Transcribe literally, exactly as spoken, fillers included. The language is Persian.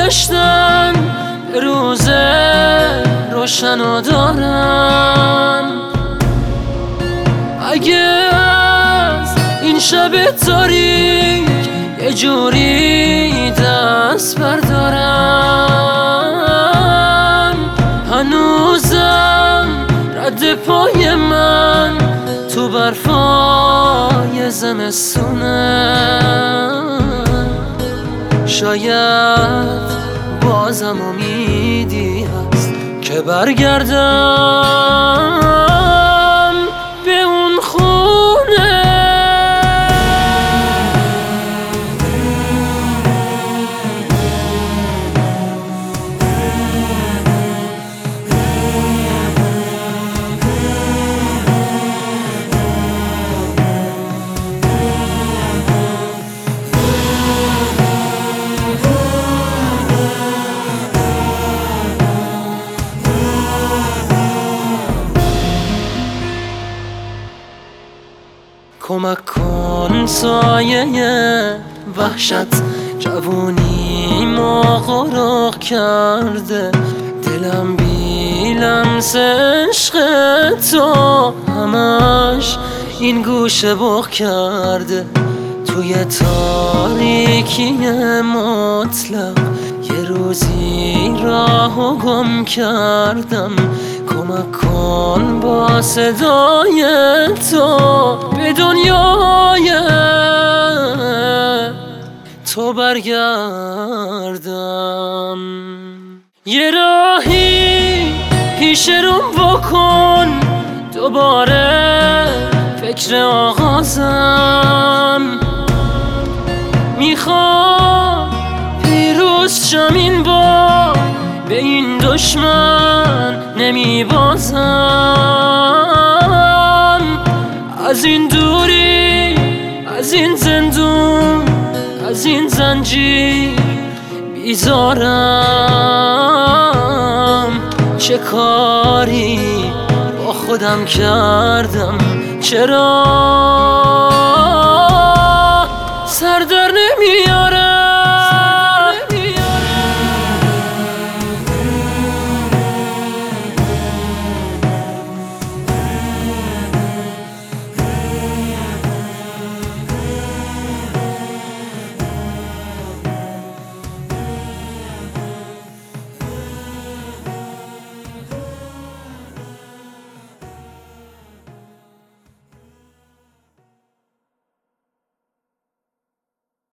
گذشتن به روز روشن و دارم. اگه از این شب تاریک یه جوری دست بردارم، هنوزم رد پای من تو برفای زمستونه. شاید بازم امیدی هست که برگردم به اون خونه. کمک کن سایه وحشت جوونیمو غرق کرده، دلم بی لمس عشق تو همش این گوشه بغ کرده. توی تاریکی مطلق یه روزی راهو گم کردم. کمک کن با صدای تو به دنیای تو برگردم. یه راهی پیش روم بکن دوباره فکر آغازم. میخوام پیروز شم این بار به این دشمن نمیبازم. از این دوری، از این زندون، از این زنجیر بیزارم. چه کاری با خودم کردم، چرا سر در نمیارم.